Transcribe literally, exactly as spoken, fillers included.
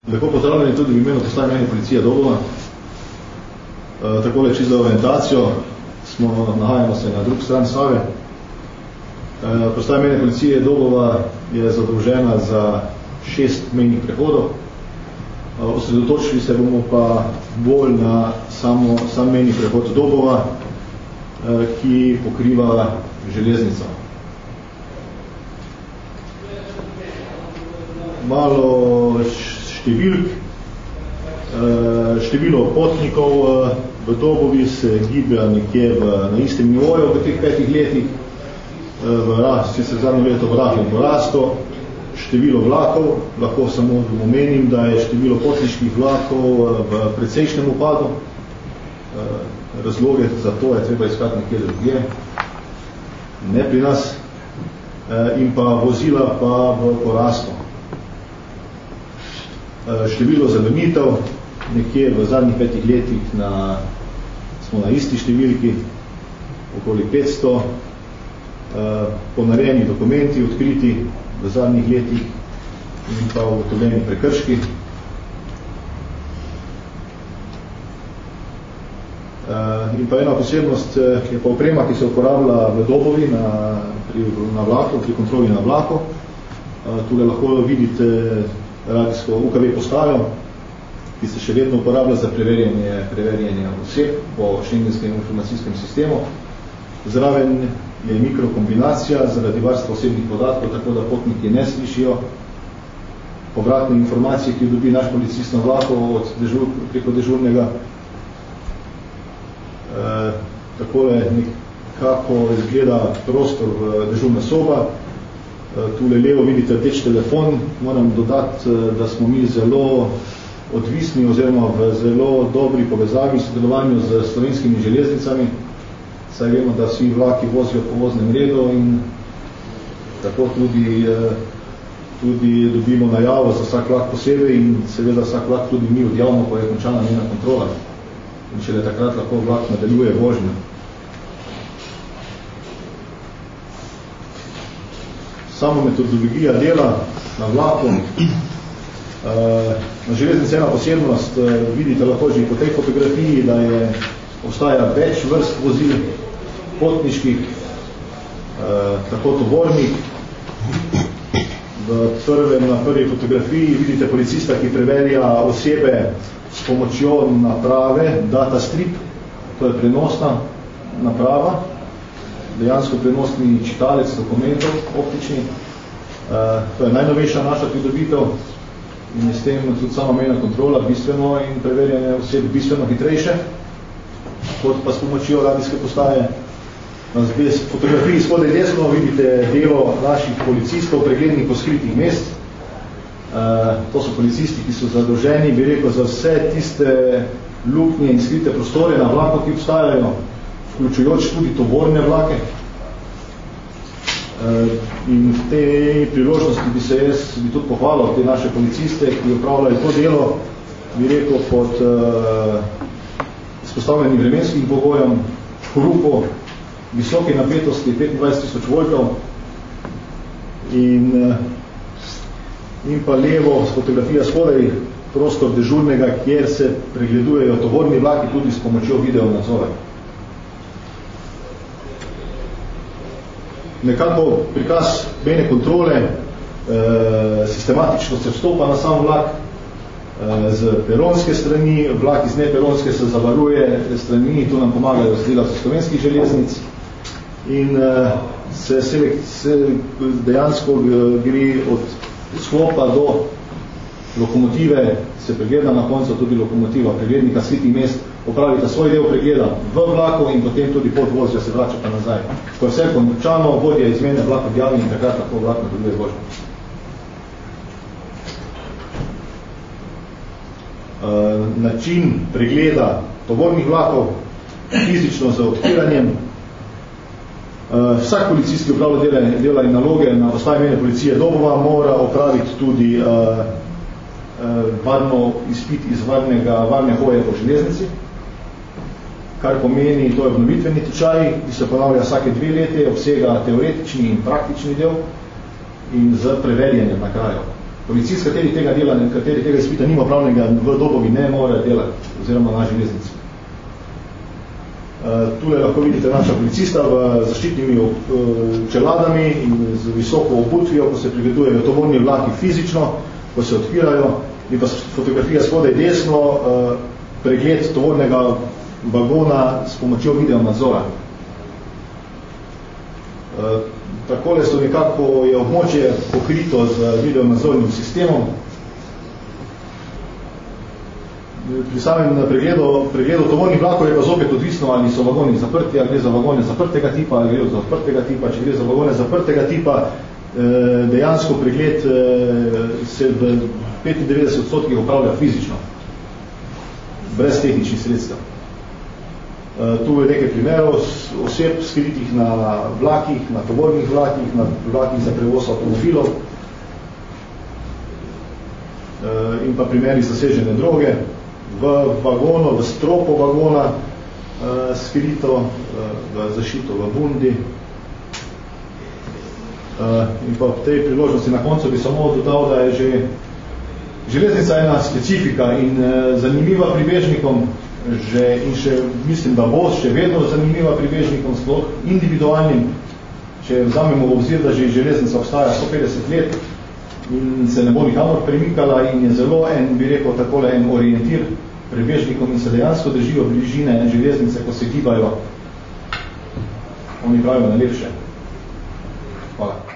Lepo pozdravljeni tudi v imenu postaje mejne policije Dobova. E, takole čisto za orientacijo, smo, nahajamo se na drugi strani Save. E, postaje mejne policije Dobova je zadolžena za šest mejnih prehodov. E, osredotočili se bomo pa bolj na samo, sam mejni prehod Dobova, e, ki pokriva železnico. Malo številk, število potnikov v Dobovi se giblja nekje v, na istem nivoju v teh petih letih, v rast, sicer zadnje leto v rahlo porasto, število vlakov, lahko samo omenim, da je število potniških vlakov v precejšnjem upadu, razloge za to je treba iskati nekje drugje, ne pri nas, in pa vozila pa v porastu. Število zavrnitev, nekje v zadnjih petih letih na, smo na isti številki, okoli petsto, ponarejeni dokumenti odkriti v zadnjih letih in pa ugotovljeni prekrški. In pa ena posebnost je pa oprema, ki se uporablja v Dobovi na, pri, na vlaku, pri kontroli na vlaku. Tule lahko vidite radijsko U K V postajo, ki se še vedno uporablja za preverjanje, preverjanje oseb po šengenskem informacijskem sistemu. Zraven je mikrokombinacija zaradi varstva osebnih podatkov, tako da potniki ne slišijo povratne informacije, ki dobi naš policist na vlaku od dežur, preko dežurnega. E, takole nekako izgleda prostor v dežurna soba. Tule levo vidite rdeč telefon, moram dodati, da smo mi zelo odvisni oziroma v zelo dobri povezavi in sodelovanju z slovenskimi železnicami, saj vemo, da vsi vlaki vozijo po voznem redu in tako tudi, tudi dobimo najavo za vsak vlak posebej in seveda vsak vlak tudi mi odjavimo, ko je končana njena kontrola. In šele takrat lahko vlak nadaljuje vožnjo. Samo metodologija dela na vlaku. Na železnici ena posebnost, vidite lahko že po tej fotografiji, da je obstaja več vrst vozil potniških, tako tovornih. V prvem, na prvi fotografiji vidite policista, ki preverja osebe s pomočjo naprave Data Strip, to je prenosna naprava, dejansko prenosni čitalec dokumentov, optični. Uh, to je najnovejša naša pridobitev in je s tem tudi sama mejna kontrola bistveno in preverjanje oseb bistveno hitrejše, kot pa s pomočjo radijske postaje. Na fotografiji spodaj desno vidite delo naših policistov, preglednikov skritih mest. Uh, to so policisti, ki so zadolženi, bi rekel, za vse tiste luknje in skrite prostore na vlaku, ki obstajajo, vključujoč tudi tovorne vlake. In v tej priložnosti bi se jaz bi tudi pohvalil te naše policiste, ki upravljajo to delo, bi rekel, pod uh, izpostavljenim vremenskim pogojem, hrupu, visoke napetosti petindvajset tisoč voltov in, uh, in pa levo fotografija spodaj, prostor dežurnega, kjer se pregledujejo tovorni vlaki tudi s pomočjo video nadzora. Nekako prikaz mejne kontrole, e, sistematično se vstopa na sam vlak e, z peronske strani, vlak iz neperonske se zavaruje strani, tu nam pomagajo delavci slovenskih železnic in e, se, se, se dejansko gre od sklopa do lokomotive, se pregleda na koncu tudi lokomotiva, preglednika skritih mest, opravita svoj del pregleda v vlaku in potem tudi pod vozjo se vrača pa nazaj. Ko je vse končano, vodja izmene vlak objavi in takrat lahko vlak nadaljuje vožnjo. Uh, način pregleda tovornih vlakov, fizično z odpiranjem. Uh, vsak policist, ki opravlja dela, dela in naloge na postaji mejne policije Dobova, mora opraviti tudi uh, uh, varno izpit iz varnega, varne hoje po železnici, kar pomeni, to je obnovitveni tečaj, ki se ponavlja vsake dve leti, obsega teoretični in praktični del in z preverjanjem na kraju. Policist, kateri tega dela, kateri tega izpita nima pravnega v Dobovi, ne more delati, oziroma na železnici. Tule lahko vidite naša policista v zaščitnimi čeladami in z visoko obutvijo, ko se pregledujejo tovorni vlaki fizično, ko se odpirajo, in pa fotografija spodaj desno, pregled tovornega vagona s pomočjo video nadzora. Takole so nekako je območje pokrito z video nadzornim sistemom. Pri samem pregledu, pregledu tovornih vlakov je pa zopet odvisno, ali so vagoni zaprti, ali gre za vagone zaprtega tipa, ali gre za odprtega tipa. Če gre za vagone zaprtega tipa, dejansko pregled se v petindevetdeset odstotkih opravlja fizično, brez tehničnih sredstev. Tu je nekaj primerov oseb skritih na vlakih, na tovornih vlakih, na vlakih za prevoz avtomobilov in pa primeri zasežene droge. V vagonu, v stropu vagona skrito, v zašito v bundi. In pa v tej priložnosti na koncu bi samo dodal, da je že železnica ena specifika in zanimiva pribežnikom, že, in še mislim, da bo še vedno zanimiva pribežnikom, sploh individualnim, če vzamemo v obzir, da že železnica obstaja sto petdeset let in se ne bo nikamor premikala in je zelo en, bi rekel takole, en orientir prebežnikom in se dejansko držijo bližine železnice, ko se gibajo, oni pravijo najlepše. Hvala.